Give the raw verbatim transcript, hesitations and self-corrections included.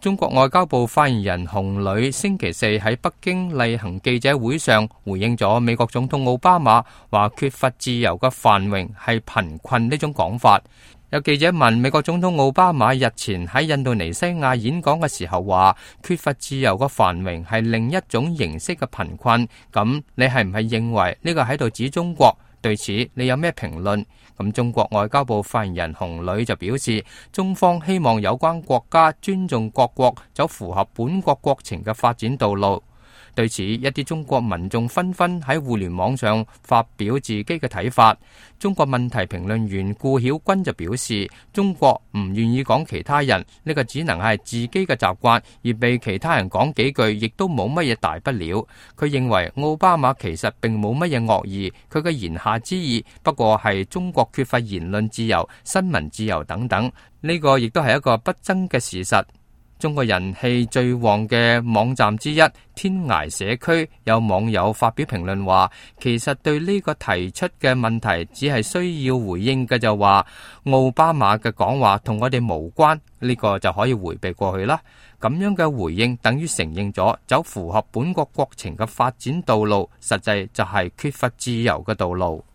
中國外交部發言人洪磊星期四喺北京例行記者會上回應咗美國總統奧巴馬話缺乏自由嘅繁榮係貧困呢種講法。有記者問美國總統奧巴馬日前喺印度尼西亞演講嘅時候話缺乏自由嘅繁榮係另一種形式嘅貧困，咁你係唔係認為呢個喺度指中國？對此你有咩評論？咁中國外交部發言人洪磊就表示，中方希望有關國家尊重各國走符合本國國情嘅發展道路。對此，一啲中國民眾紛紛喺互聯網上發表自己嘅睇法。中國問題評論員顧曉軍就表示，中國唔願意講其他人，呢個只能係自己嘅習慣，而被其他人講幾句，亦都冇乜嘢大不了。佢認為奧巴馬其實並冇乜嘢惡意，佢嘅言下之意不過係中國缺乏言論自由、新聞自由等等，呢個亦都係一個不爭嘅事實。中國人氣最旺嘅網站之一天涯社區有網友發表評論話，其實對呢個提出嘅問題只係需要回應嘅，就話奧巴馬嘅講話同我哋無關，呢個就可以回避過去啦。咁樣嘅回應等於承認咗走符合本國國情嘅發展道路，實際就係缺乏自由嘅道路。